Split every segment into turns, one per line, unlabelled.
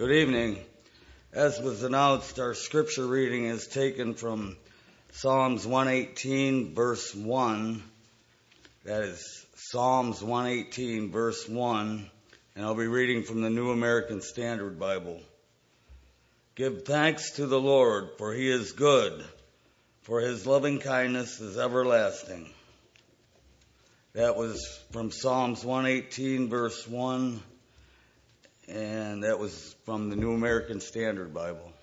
Good evening. As was announced, our scripture reading is taken from Psalms 118, verse 1. That is Psalms 118, verse 1. And I'll be reading from the New American Standard Bible. Give thanks to the Lord, for he is good, for his loving kindness is everlasting. That was from Psalms 118, verse 1. And that was from the New American Standard Bible.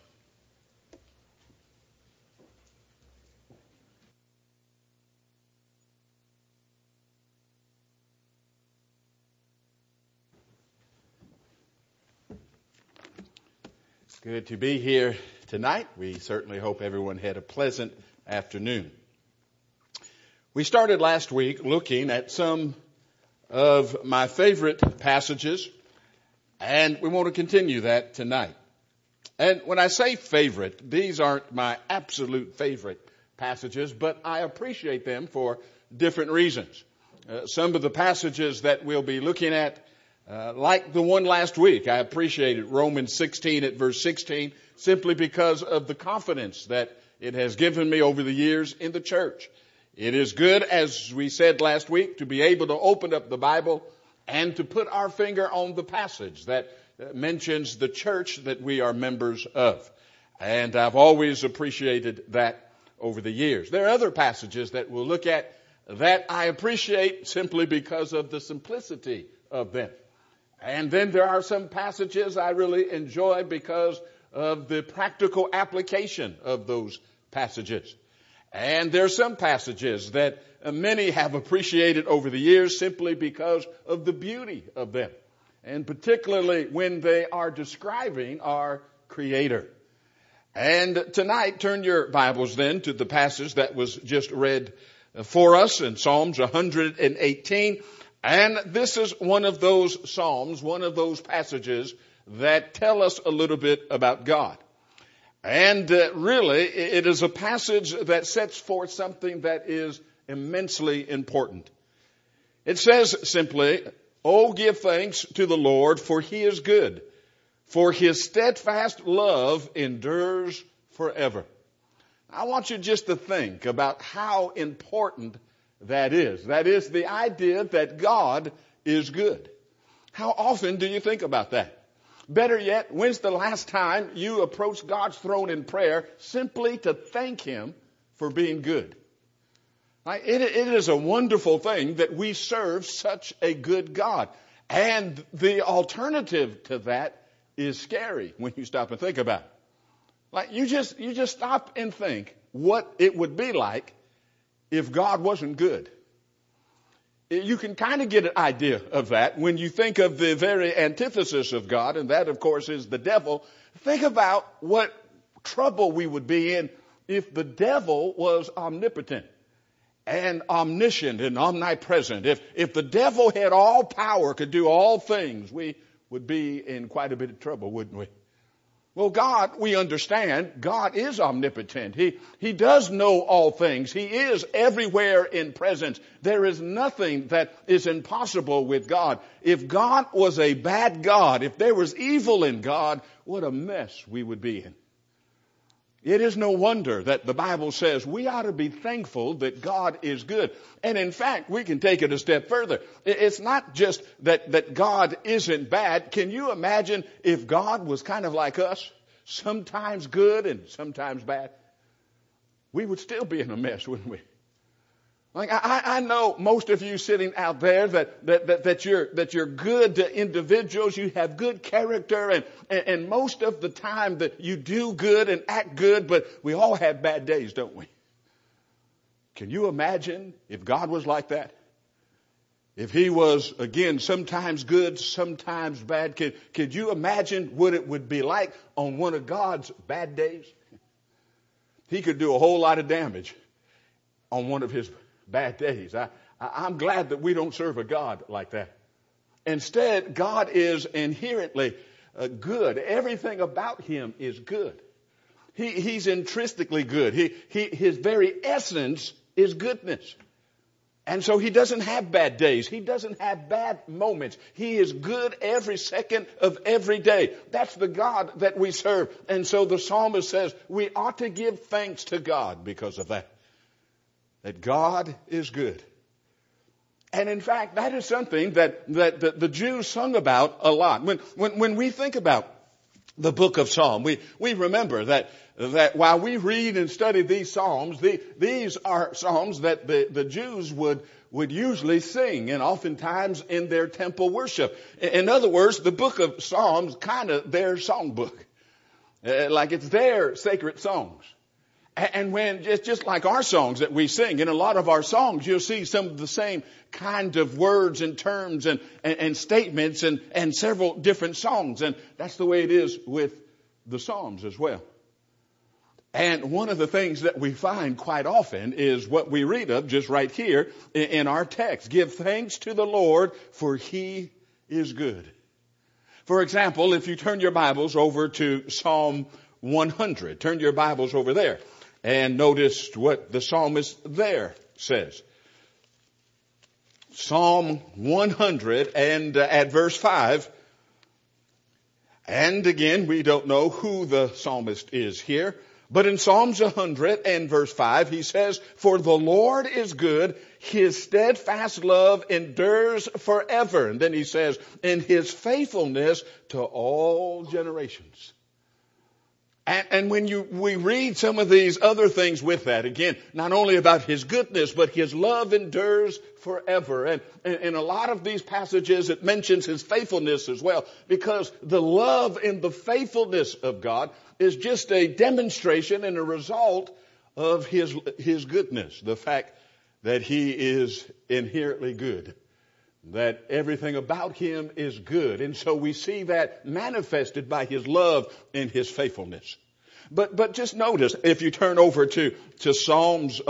It's good to be here tonight. We certainly hope everyone had a pleasant afternoon. We started last week looking at some of my favorite passages, and we want to continue that tonight. And when I say favorite, these aren't my absolute favorite passages, but I appreciate them for different reasons. Some of the passages that we'll be looking at, like the one last week, I appreciated Romans 16 at verse 16, simply because of the confidence that it has given me over the years in the church. It is good, as we said last week, to be able to open up the Bible and to put our finger on the passage that mentions the church that we are members of. And I've always appreciated that over the years. There are other passages that we'll look at that I appreciate simply because of the simplicity of them. And then there are some passages I really enjoy because of the practical application of those passages. And there are some passages that many have appreciated over the years simply because of the beauty of them, and particularly when they are describing our Creator. And tonight, turn your Bibles then to the passage that was just read for us in Psalms 118. And this is one of those Psalms, one of those passages that tell us a little bit about God. And really, it is a passage that sets forth something that is immensely important. It says simply, "Oh, give thanks to the Lord, for he is good, for his steadfast love endures forever." I want you just to think about how important that is. That is the idea that God is good. How often do you think about that? Better yet, when's the last time you approached God's throne in prayer simply to thank him for being good? It is a wonderful thing that we serve such a good God. And the alternative to that is scary when you stop and think about it. Like you just stop and think what it would be like if God wasn't good. You can kind of get an idea of that when you think of the very antithesis of God, and that, of course, is the devil. Think about what trouble we would be in if the devil was omnipotent and omniscient and omnipresent. If the devil had all power, could do all things, we would be in quite a bit of trouble, wouldn't we? Well, God, we understand, God is omnipotent. He does know all things. He is everywhere in presence. There is nothing that is impossible with God. If God was a bad God, if there was evil in God, what a mess we would be in. It is no wonder that the Bible says we ought to be thankful that God is good. And in fact, we can take it a step further. It's not just that God isn't bad. Can you imagine if God was kind of like us, sometimes good and sometimes bad? We would still be in a mess, wouldn't we? Like I know most of you sitting out there that you're good individuals. You have good character, and most of the time that you do good and act good, but we all have bad days, don't we? Can you imagine if God was like that? If he was, again, sometimes good, sometimes bad, could you imagine what it would be like on one of God's bad days? He could do a whole lot of damage on one of his bad days. I'm glad that we don't serve a God like that. Instead, God is inherently good. Everything about him is good. He's intrinsically good. His very essence is goodness. And so he doesn't have bad days. He doesn't have bad moments. He is good every second of every day. That's the God that we serve. And so the psalmist says we ought to give thanks to God because of that. That God is good. And in fact, that is something that the Jews sung about a lot. When we think about the book of Psalm, we remember that while we read and study these Psalms, these are Psalms that the Jews would usually sing, and oftentimes in their temple worship. In other words, the book of Psalms kind of their songbook. Like it's their sacred songs. And when, just like our songs that we sing, in a lot of our songs, you'll see some of the same kind of words and terms and statements and several different songs. And that's the way it is with the Psalms as well. And one of the things that we find quite often is what we read of just right here in our text. Give thanks to the Lord, for he is good. For example, if you turn your Bibles over to Psalm 100, turn your Bibles over there. And notice what the psalmist there says. Psalm 100 and at verse 5. And again, we don't know who the psalmist is here. But in Psalms 100 and verse 5, he says, for the Lord is good, his steadfast love endures forever. And then he says, in his faithfulness to all generations. And when we read some of these other things with that, again, not only about his goodness, but his love endures forever. And in a lot of these passages, it mentions his faithfulness as well, because the love and the faithfulness of God is just a demonstration and a result of his goodness. The fact that he is inherently good. That everything about him is good. And so we see that manifested by his love and his faithfulness. But just notice, if you turn over to Psalms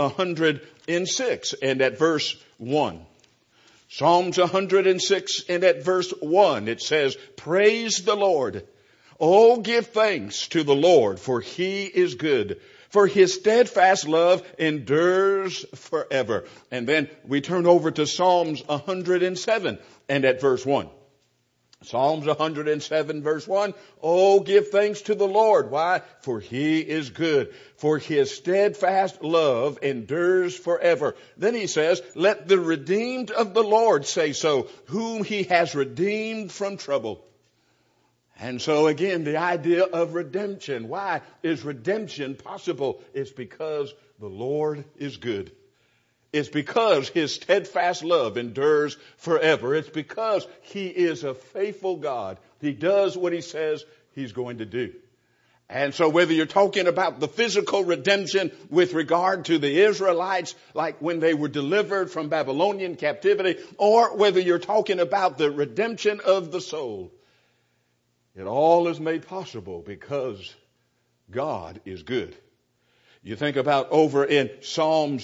106 and at verse 1. Psalms 106 and at verse 1 it says, praise the Lord. Oh, give thanks to the Lord, for he is good. For his steadfast love endures forever. And then we turn over to Psalms 107 and at verse 1. Psalms 107 verse 1. Oh, give thanks to the Lord. Why? For he is good. For his steadfast love endures forever. Then he says, let the redeemed of the Lord say so, whom he has redeemed from trouble. And so again, the idea of redemption. Why is redemption possible? It's because the Lord is good. It's because his steadfast love endures forever. It's because he is a faithful God. He does what he says he's going to do. And so whether you're talking about the physical redemption with regard to the Israelites, like when they were delivered from Babylonian captivity, or whether you're talking about the redemption of the soul, it all is made possible because God is good. You think about over in Psalms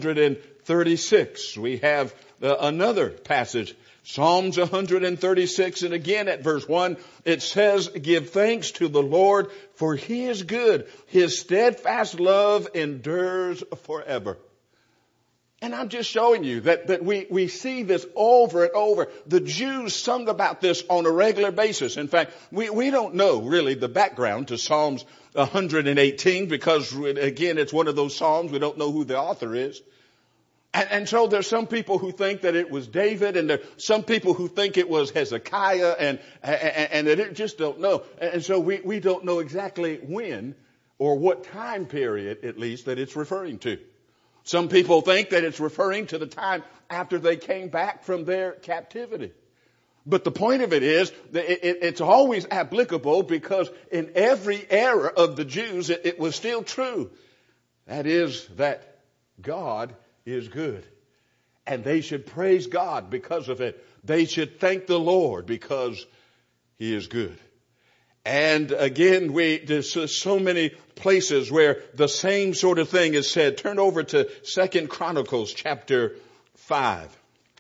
136, we have another passage. Psalms 136, and again at verse 1, it says, give thanks to the Lord, for he is good. His steadfast love endures forever. And I'm just showing you that we see this over and over. The Jews sung about this on a regular basis. In fact, we don't know really the background to Psalms 118 because, again, it's one of those Psalms. We don't know who the author is. And so there's some people who think that it was David, and there's some people who think it was Hezekiah, and that just don't know. And so we don't know exactly when or what time period, at least, that it's referring to. Some people think that it's referring to the time after they came back from their captivity. But the point of it is that it's always applicable because in every era of the Jews, it was still true. That is that God is good. And they should praise God because of it. They should thank the Lord because he is good. And again, there's so many places where the same sort of thing is said. Turn over to 2 Chronicles chapter 5.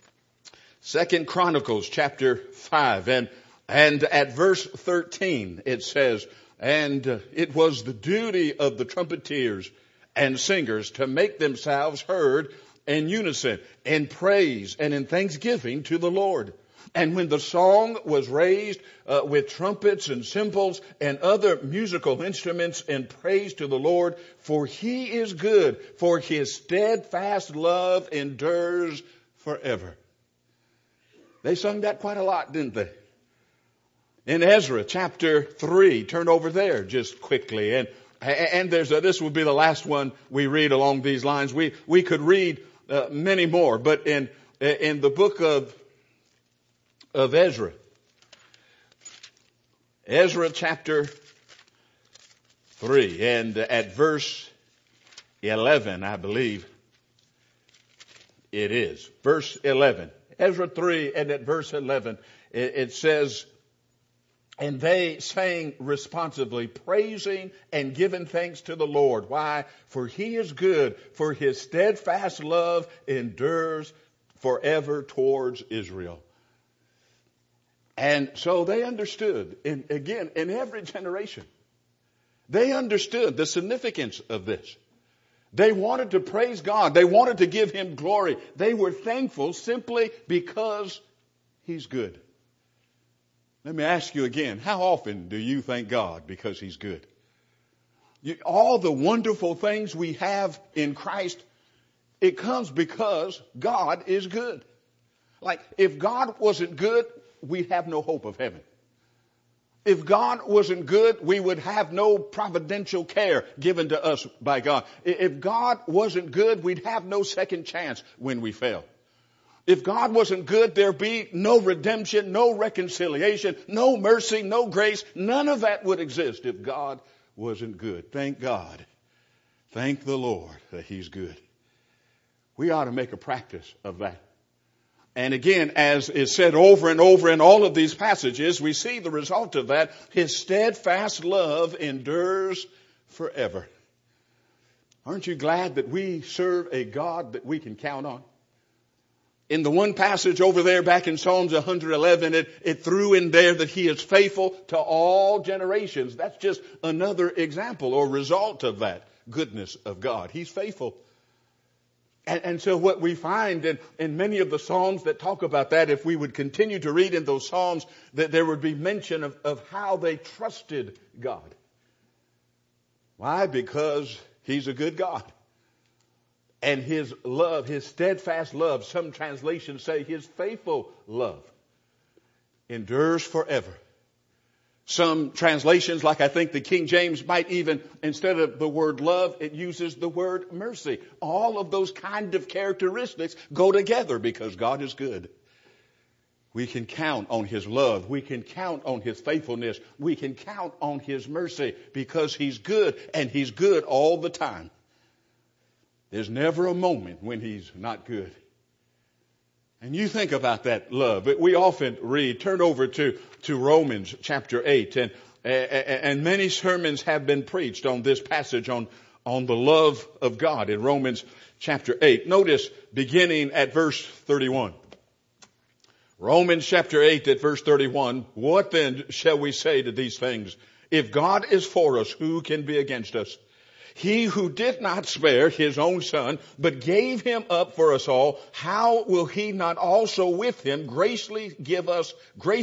2 Chronicles chapter 5 and at verse 13 it says, and it was the duty of the trumpeters and singers to make themselves heard in unison, in praise and in thanksgiving to the Lord. And when the song was raised with trumpets and cymbals and other musical instruments in praise to the Lord, for he is good, for his steadfast love endures forever. They sung that quite a lot, didn't they? In Ezra chapter 3, turn over there just quickly. And this will be the last one we read along these lines. We could read many more, but in the book of Ezra chapter 3, and at verse 11, I believe it is. Verse 11. Ezra 3 and at verse 11, it says, and they sang responsively, praising and giving thanks to the Lord. Why? For he is good, for his steadfast love endures forever towards Israel. And so they understood, in every generation, they understood the significance of this. They wanted to praise God. They wanted to give him glory. They were thankful simply because he's good. Let me ask you again, how often do you thank God because he's good? All the wonderful things we have in Christ, it comes because God is good. Like, if God wasn't good, we'd have no hope of heaven. If God wasn't good, we would have no providential care given to us by God. If God wasn't good, we'd have no second chance when we fail. If God wasn't good, there'd be no redemption, no reconciliation, no mercy, no grace. None of that would exist if God wasn't good. Thank God. Thank the Lord that he's good. We ought to make a practice of that. And again, as is said over and over in all of these passages, we see the result of that. His steadfast love endures forever. Aren't you glad that we serve a God that we can count on? In the one passage over there back in Psalms 111, it threw in there that he is faithful to all generations. That's just another example or result of that goodness of God. He's faithful. And so what we find in many of the Psalms that talk about that, if we would continue to read in those Psalms, that there would be mention of how they trusted God. Why? Because he's a good God. And his love, his steadfast love, some translations say his faithful love, endures forever. Some translations, like I think the King James might even, instead of the word love, it uses the word mercy. All of those kind of characteristics go together because God is good. We can count on his love. We can count on his faithfulness. We can count on his mercy because he's good, and he's good all the time. There's never a moment when he's not good. And you think about that love. We often read, turn over to Romans chapter 8, and many sermons have been preached on this passage on the love of God in Romans chapter 8. Notice beginning at verse 31. Romans chapter 8 at verse 31. What then shall we say to these things? If God is for us, who can be against us? He who did not spare his own son, but gave him up for us all, how will he not also with him graciously give us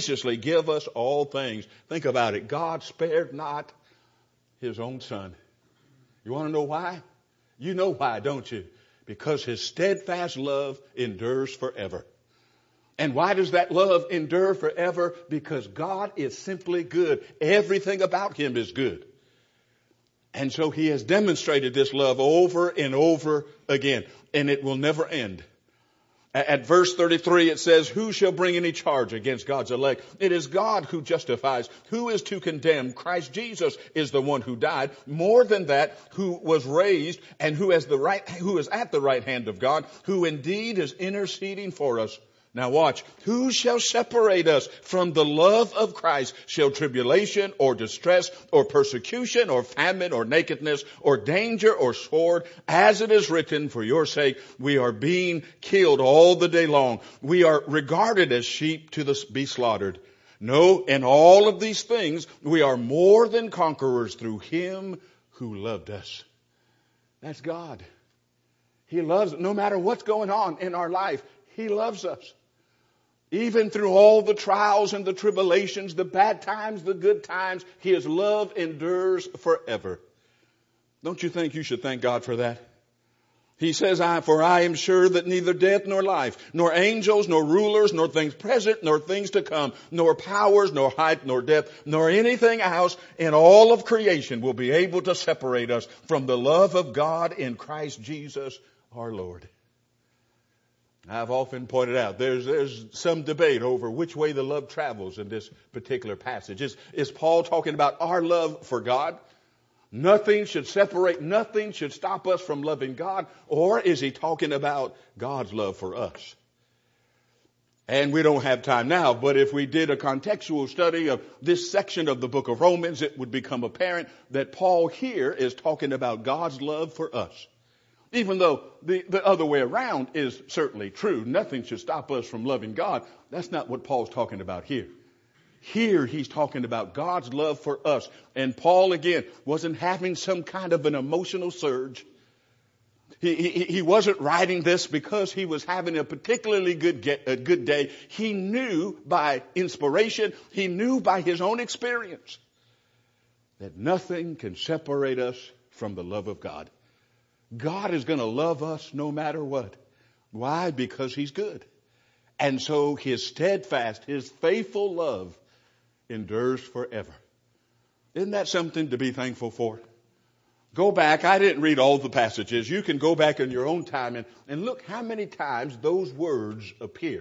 all things? Think about it. God spared not his own son. You want to know why? You know why, don't you? Because his steadfast love endures forever. And why does that love endure forever? Because God is simply good. Everything about him is good. And so he has demonstrated this love over and over again, and it will never end. At verse 33 it says, who shall bring any charge against God's elect? It is God who justifies. Who is to condemn? Christ Jesus is the one who died. More than that, who was raised and who is at the right hand of God, who indeed is interceding for us. Now watch. Who shall separate us from the love of Christ? Shall tribulation or distress or persecution or famine or nakedness or danger or sword? As it is written, for your sake we are being killed all the day long. We are regarded as sheep to be slaughtered. No, in all of these things we are more than conquerors through him who loved us. That's God. He loves us. No matter what's going on in our life, He loves us. Even through all the trials and the tribulations, the bad times, the good times, His love endures forever. Don't you think you should thank God for that? He says, for I am sure that neither death nor life, nor angels, nor rulers, nor things present, nor things to come, nor powers, nor height, nor depth, nor anything else in all of creation will be able to separate us from the love of God in Christ Jesus our Lord. I've often pointed out there's some debate over which way the love travels in this particular passage. Is Paul talking about our love for God? Nothing should separate, nothing should stop us from loving God. Or is he talking about God's love for us? And we don't have time now, but if we did a contextual study of this section of the book of Romans, it would become apparent that Paul here is talking about God's love for us. Even though the other way around is certainly true. Nothing should stop us from loving God. That's not what Paul's talking about here. Here he's talking about God's love for us. And Paul, again, wasn't having some kind of an emotional surge. He wasn't writing this because he was having a particularly good day. He knew by inspiration, he knew by his own experience that nothing can separate us from the love of God. God is going to love us no matter what. Why? Because He's good. And so His steadfast, His faithful love endures forever. Isn't that something to be thankful for? Go back. I didn't read all the passages. You can go back in your own time and look how many times those words appear.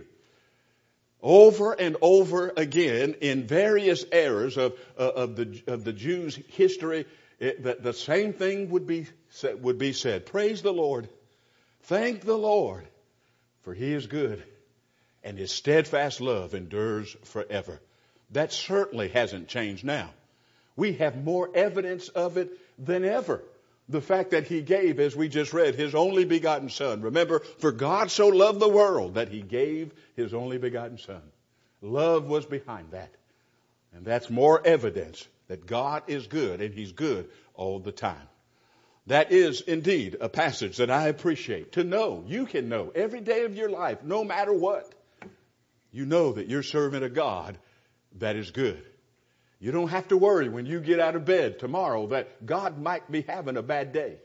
Over and over again in various eras of the Jews' history, the same thing would be said. Praise the Lord. Thank the Lord, for He is good, and His steadfast love endures forever. That certainly hasn't changed now. We have more evidence of it than ever. The fact that He gave, as we just read, His only begotten Son. Remember, for God so loved the world that He gave His only begotten Son. Love was behind that. And that's more evidence that God is good, and He's good all the time. That is indeed a passage that I appreciate. To know, you can know every day of your life, no matter what, you know that you're serving a God that is good. You don't have to worry when you get out of bed tomorrow that God might be having a bad day.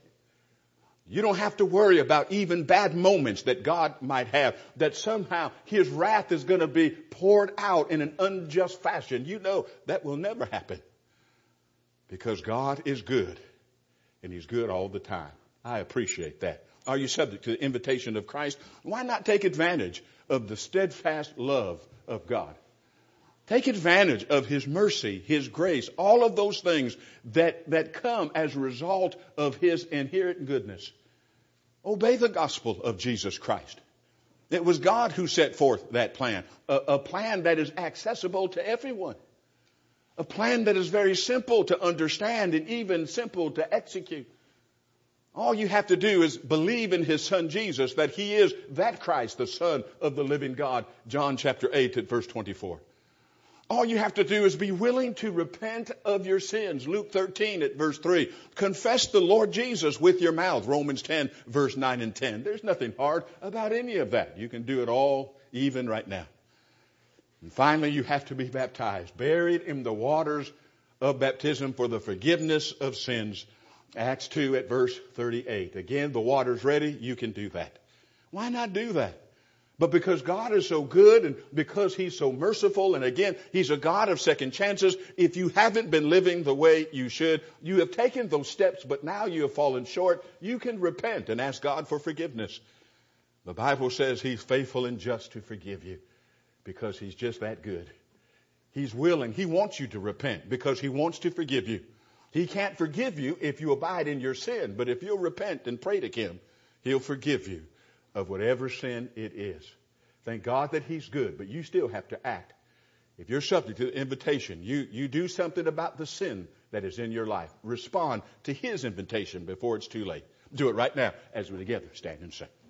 You don't have to worry about even bad moments that God might have, that somehow His wrath is going to be poured out in an unjust fashion. You know that will never happen because God is good and He's good all the time. I appreciate that. Are you subject to the invitation of Christ? Why not take advantage of the steadfast love of God? Take advantage of His mercy, His grace, all of those things that come as a result of His inherent goodness. Obey the gospel of Jesus Christ. It was God who set forth that plan, a plan that is accessible to everyone, a plan that is very simple to understand and even simple to execute. All you have to do is believe in His Son Jesus, that He is that Christ, the Son of the living God, John chapter 8 at verse 24. All you have to do is be willing to repent of your sins. Luke 13 at verse 3. Confess the Lord Jesus with your mouth. Romans 10 verse 9 and 10. There's nothing hard about any of that. You can do it all even right now. And finally, you have to be baptized, buried in the waters of baptism for the forgiveness of sins. Acts 2 at verse 38. Again, the water's ready. You can do that. Why not do that? But because God is so good and because He's so merciful, and again, He's a God of second chances, if you haven't been living the way you should, you have taken those steps, but now you have fallen short, you can repent and ask God for forgiveness. The Bible says He's faithful and just to forgive you because He's just that good. He's willing. He wants you to repent because He wants to forgive you. He can't forgive you if you abide in your sin, but if you'll repent and pray to Him, He'll forgive you of whatever sin it is. Thank God that He's good, but you still have to act. If you're subject to the invitation, you do something about the sin that is in your life. Respond to His invitation before it's too late. Do it right now as we together stand and sing.